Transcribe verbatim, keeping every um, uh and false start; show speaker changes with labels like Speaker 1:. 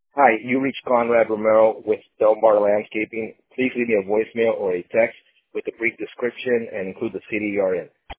Speaker 1: Hi, you reached Conrad Romero with Delmar Landscaping. Please leave me a voicemail or a text with a brief description and include the city you are in.